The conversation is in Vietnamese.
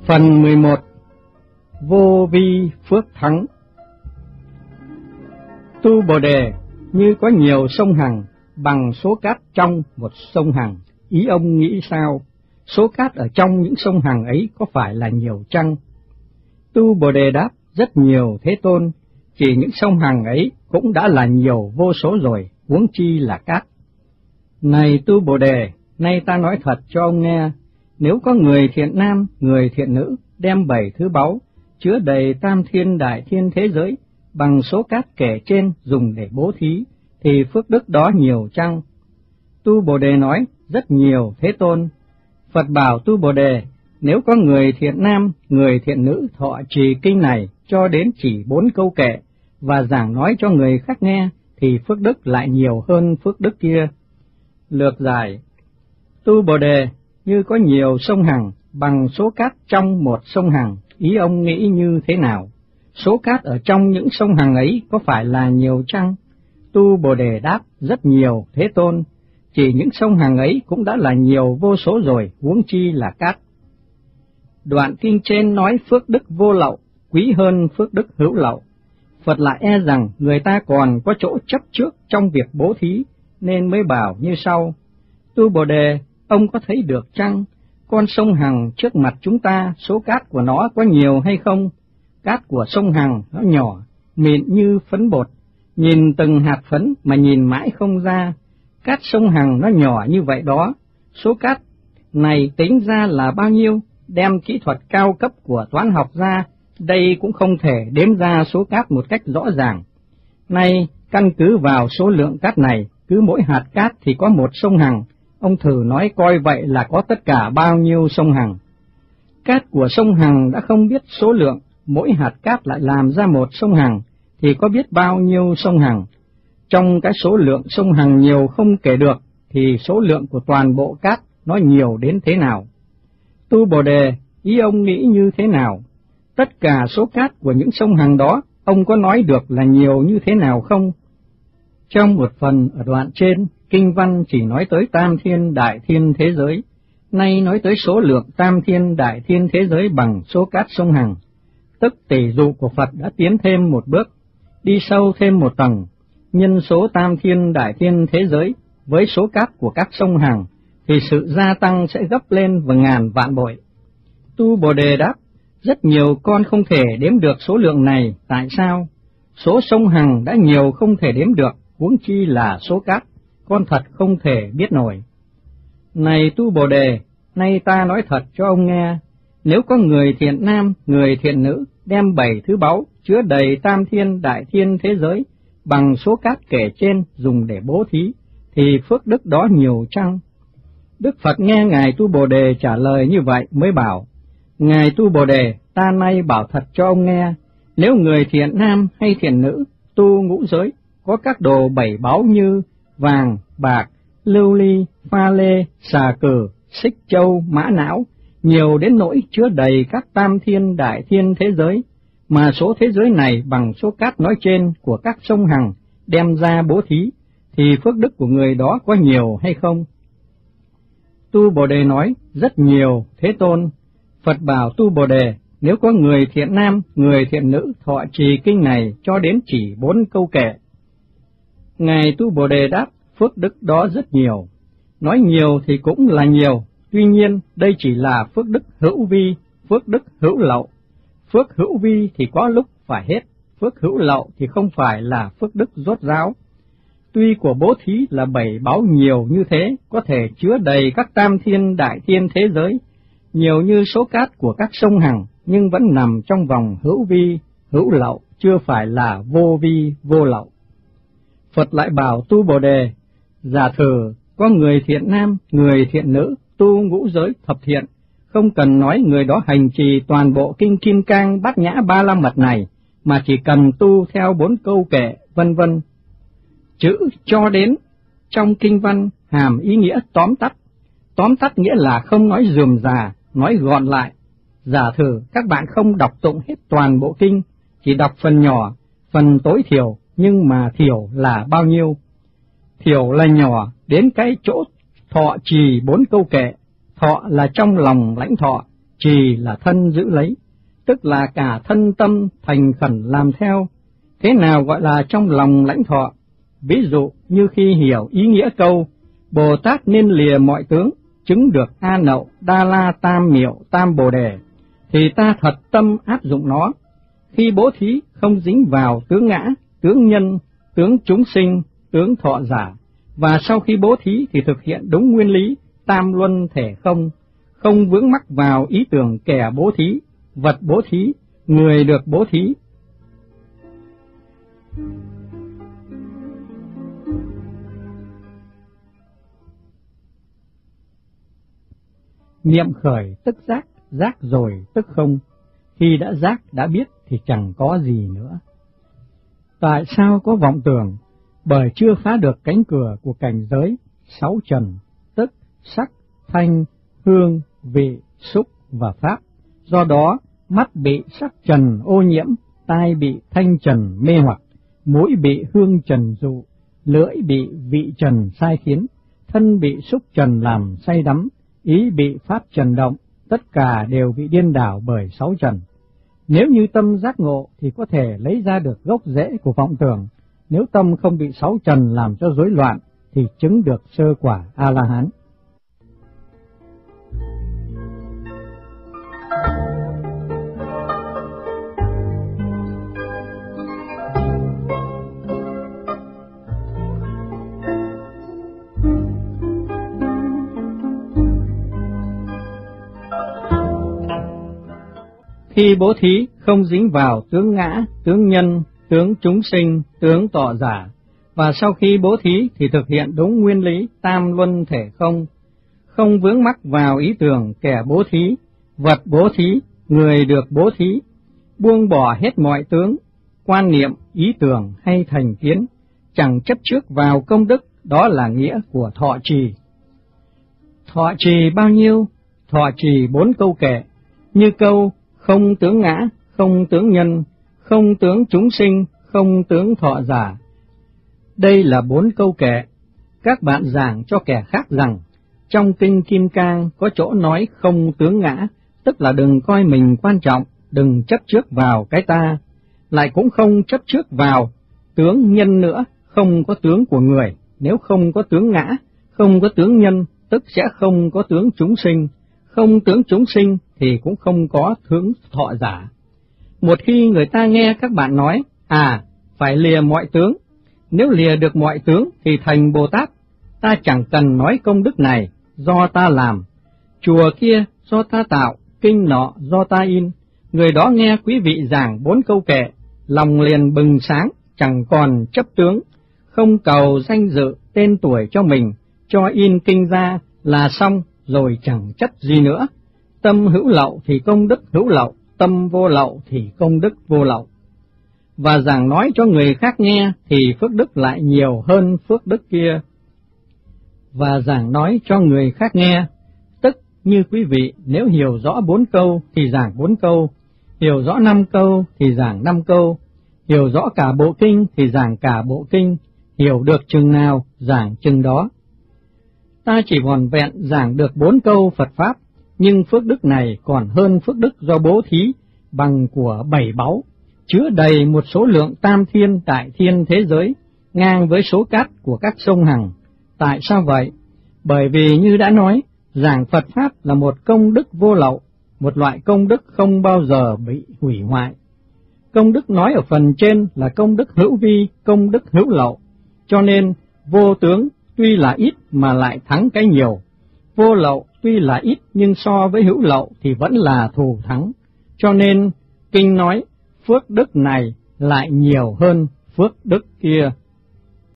Phần 11. Vô vi phước thắng. Tu Bồ Đề như có nhiều sông Hằng bằng số cát trong một sông Hằng, ý ông nghĩ sao? Số cát ở trong những sông Hằng ấy có phải là nhiều chăng? Tu Bồ Đề đáp, rất nhiều Thế Tôn, chỉ những sông Hằng ấy cũng đã là nhiều vô số rồi, huống chi là cát. Này Tu Bồ Đề, nay ta nói thật cho ông nghe, nếu có người thiện nam, người thiện nữ đem 7 thứ báu chứa đầy tam thiên đại thiên thế giới bằng số cát kể trên dùng để bố thí, thì phước đức đó nhiều chăng? Tu Bồ Đề nói, rất nhiều Thế Tôn. Phật bảo Tu Bồ Đề, nếu có người thiện nam, người thiện nữ thọ trì kinh này cho đến chỉ 4 câu kệ và giảng nói cho người khác nghe, thì phước đức lại nhiều hơn phước đức kia. Lược giải. Tu Bồ Đề như có nhiều sông Hằng bằng số cát trong một sông Hằng, ý ông nghĩ như thế nào? Số cát ở trong những sông Hằng ấy có phải là nhiều chăng? Tu Bồ Đề đáp, rất nhiều Thế Tôn, chỉ những sông Hằng ấy cũng đã là nhiều vô số rồi, huống chi là cát. Đoạn kinh trên nói phước đức vô lậu quý hơn phước đức hữu lậu. Phật lại e rằng người ta còn có chỗ chấp trước trong việc bố thí, nên mới bảo như sau. Tu Bồ Đề, ông có thấy được chăng? Con sông Hằng trước mặt chúng ta, số cát của nó có nhiều hay không? Cát của sông Hằng nó nhỏ, mịn như phấn bột, nhìn từng hạt phấn mà nhìn mãi không ra. Cát sông Hằng nó nhỏ như vậy đó, số cát này tính ra là bao nhiêu? Đem kỹ thuật cao cấp của toán học ra, đây cũng không thể đếm ra số cát một cách rõ ràng. Nay, căn cứ vào số lượng cát này, cứ mỗi hạt cát thì có một sông Hằng, ông thử nói coi vậy là có tất cả bao nhiêu sông Hằng. Cát của sông Hằng đã không biết số lượng, mỗi hạt cát lại làm ra một sông Hằng, thì có biết bao nhiêu sông Hằng. Trong cái số lượng sông Hằng nhiều không kể được, thì số lượng của toàn bộ cát nó nhiều đến thế nào? Tu Bồ Đề, ý ông nghĩ như thế nào? Tất cả số cát của những sông Hằng đó, ông có nói được là nhiều như thế nào không? Trong một phần ở đoạn trên, kinh văn chỉ nói tới tam thiên đại thiên thế giới, nay nói tới số lượng tam thiên đại thiên thế giới bằng số cát sông Hằng, tức tỷ dụ của Phật đã tiến thêm một bước, đi sâu thêm một tầng, nhân số tam thiên đại thiên thế giới với số cát của các sông Hằng, thì sự gia tăng sẽ gấp lên và ngàn vạn bội. Tu Bồ Đề đáp, rất nhiều con không thể đếm được số lượng này, tại sao? Số sông Hằng đã nhiều không thể đếm được, huống chi là số cát, con thật không thể biết nổi. Này Tu Bồ Đề, nay ta nói thật cho ông nghe, nếu có người thiện nam, người thiện nữ đem 7 thứ báu chứa đầy tam thiên đại thiên thế giới bằng số cát kể trên dùng để bố thí, thì phước đức đó nhiều chăng? Đức Phật nghe Ngài Tu Bồ Đề trả lời như vậy mới bảo, Ngài Tu Bồ Đề, ta nay bảo thật cho ông nghe, nếu người thiện nam hay thiện nữ tu ngũ giới có các đồ 7 báu như vàng, bạc, lưu ly, pha lê, xà cừ, xích châu, mã não, nhiều đến nỗi chứa đầy các tam thiên đại thiên thế giới, mà số thế giới này bằng số cát nói trên của các sông Hằng đem ra bố thí, thì phước đức của người đó có nhiều hay không? Tu Bồ Đề nói, rất nhiều Thế Tôn. Phật bảo Tu Bồ Đề, nếu có người thiện nam, người thiện nữ thọ trì kinh này cho đến chỉ 4 câu kệ. Ngài Tu Bồ Đề đáp, phước đức đó rất nhiều. Nói nhiều thì cũng là nhiều, tuy nhiên đây chỉ là phước đức hữu vi, phước đức hữu lậu. Phước hữu vi thì có lúc phải hết, phước hữu lậu thì không phải là phước đức rốt ráo. Tuy của bố thí là 7 báu nhiều như thế, có thể chứa đầy các tam thiên đại thiên thế giới, nhiều như số cát của các sông Hằng, nhưng vẫn nằm trong vòng hữu vi, hữu lậu, chưa phải là vô vi, vô lậu. Phật lại bảo Tu Bồ Đề, giả thử có người thiện nam, người thiện nữ tu ngũ giới thập thiện, không cần nói người đó hành trì toàn bộ kinh Kim Cang Bát Nhã Ba La Mật này, mà chỉ cần tu theo 4 câu kệ, vân vân. Chữ cho đến trong kinh văn hàm ý nghĩa tóm tắt. Tóm tắt nghĩa là không nói rườm rà, nói gọn lại. Giả thử các bạn không đọc tụng hết toàn bộ kinh, chỉ đọc phần nhỏ, phần tối thiểu, nhưng mà thiểu là bao nhiêu? Thiểu là nhỏ đến cái chỗ thọ trì 4 câu kệ. Thọ là trong lòng lãnh thọ, trì là thân giữ lấy, tức là cả thân tâm thành khẩn làm theo. Thế nào gọi là trong lòng lãnh thọ? Ví dụ như khi hiểu ý nghĩa câu Bồ Tát nên lìa mọi tướng, chứng được A Nậu, Đa La, Tam Miệu, Tam Bồ Đề, thì ta thật tâm áp dụng nó. Khi bố thí không dính vào tướng ngã, tướng nhân, tướng chúng sinh, tướng thọ giả, và sau khi bố thí thì thực hiện đúng nguyên lý tam luân thể không, không vướng mắc vào ý tưởng kẻ bố thí, vật bố thí, người được bố thí. Niệm khởi tức giác, giác rồi tức không. Khi đã giác, đã biết thì chẳng có gì nữa. Tại sao có vọng tưởng? Bởi chưa phá được cánh cửa của cảnh giới sáu trần, tức sắc, thanh, hương, vị, xúc và pháp. Do đó, mắt bị sắc trần ô nhiễm, tai bị thanh trần mê hoặc, mũi bị hương trần dụ, lưỡi bị vị trần sai khiến, thân bị xúc trần làm say đắm, ý bị pháp trần động, tất cả đều bị điên đảo bởi sáu trần. Nếu như tâm giác ngộ thì có thể lấy ra được gốc rễ của vọng tưởng, nếu tâm không bị sáu trần làm cho rối loạn thì chứng được sơ quả A-la-hán. Khi bố thí không dính vào tướng ngã, tướng nhân, tướng chúng sinh, tướng tọ giả, và sau khi bố thí thì thực hiện đúng nguyên lý tam luân thể không, không vướng mắc vào ý tưởng kẻ bố thí, vật bố thí, người được bố thí, buông bỏ hết mọi tướng, quan niệm, ý tưởng hay thành kiến, chẳng chấp trước vào công đức, đó là nghĩa của thọ trì. Thọ trì bao nhiêu? Thọ trì 4 câu kệ, như câu không tướng ngã, không tướng nhân, không tướng chúng sinh, không tướng thọ giả. Đây là 4 câu kệ. Các bạn giảng cho kẻ khác rằng, trong kinh Kim Cang có chỗ nói không tướng ngã, tức là đừng coi mình quan trọng, đừng chấp trước vào cái ta, lại cũng không chấp trước vào tướng nhân nữa, không có tướng của người. Nếu không có tướng ngã, không có tướng nhân, tức sẽ không có tướng chúng sinh, không tướng chúng sinh thì cũng không có tướng thọ giả. Một khi người ta nghe các bạn nói, phải lìa mọi tướng, nếu lìa được mọi tướng thì thành Bồ Tát, ta chẳng cần nói công đức này, do ta làm, chùa kia do ta tạo, kinh nọ do ta in. Người đó nghe quý vị giảng 4 câu kệ, lòng liền bừng sáng, chẳng còn chấp tướng, không cầu danh dự, tên tuổi cho mình, cho in kinh ra là xong, rồi chẳng chấp gì nữa. Tâm hữu lậu thì công đức hữu lậu, tâm vô lậu thì công đức vô lậu. Và giảng nói cho người khác nghe thì phước đức lại nhiều hơn phước đức kia. Và giảng nói cho người khác nghe, tức như quý vị nếu hiểu rõ 4 câu thì giảng 4 câu, hiểu rõ 5 câu thì giảng 5 câu, hiểu rõ cả bộ kinh thì giảng cả bộ kinh, hiểu được chừng nào giảng chừng đó. Ta chỉ vỏn vẹn giảng được 4 câu Phật Pháp, nhưng phước đức này còn hơn phước đức do bố thí bằng của 7 báu, chứa đầy một số lượng tam thiên tại thiên thế giới, ngang với số cát của các sông Hằng. Tại sao vậy? Bởi vì như đã nói, giảng Phật Pháp là một công đức vô lậu, một loại công đức không bao giờ bị hủy hoại. Công đức nói ở phần trên là công đức hữu vi, công đức hữu lậu, cho nên vô tướng tuy là ít mà lại thắng cái nhiều, vô lậu tuy là ít nhưng so với hữu lậu thì vẫn là thù thắng, cho nên kinh nói phước đức này lại nhiều hơn phước đức kia.